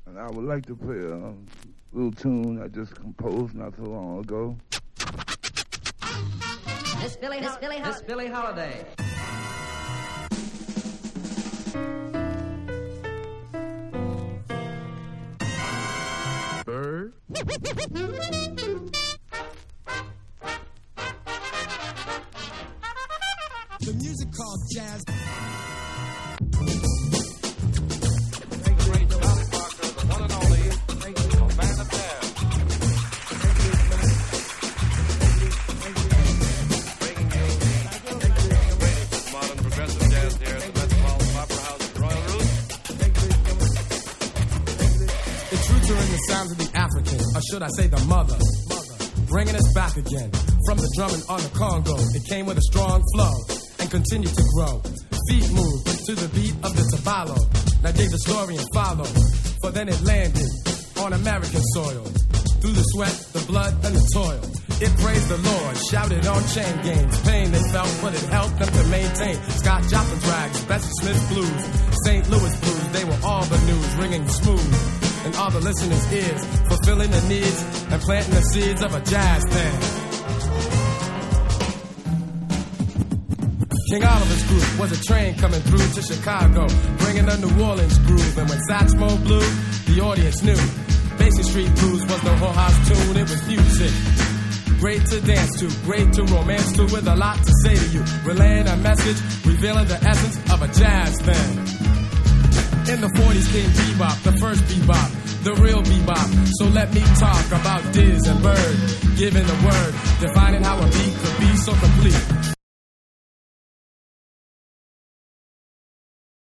And I would like to play a little tune I just composed not so long ago. Miss Billie Holiday. Bird. The music called jazz. Sounds of the African, or should I say the mother, bringing us back again from the drumming on the Congo. It came with a strong flow and continued to grow. Feet moved to the beat of the tabalo. Now dig the story and follow, for then it landed on American soil. Through the sweat, the blood, and the toil, it praised the Lord, shouted on chain gangs. Pain they felt, but it helped them to maintain. Scott Joplin's rags, Bessie Smith's blues, St. Louis blues, they were all the news, ringing smooth in all the listeners' ears, fulfilling the needs and planting the seeds of a jazz band. King Oliver's group was a train coming through to Chicago, bringing a New Orleans groove. And when Satchmo blew, the audience knew Basin Street Blues was the whole house tune. It was music, great to dance to, great to romance to, with a lot to say to you, relaying a message, revealing the essence of a jazz band. In the 40s came bebop, the first bebop, the real bebop. So let me talk about Diz and Bird, giving the word, defining how a beat could be so complete.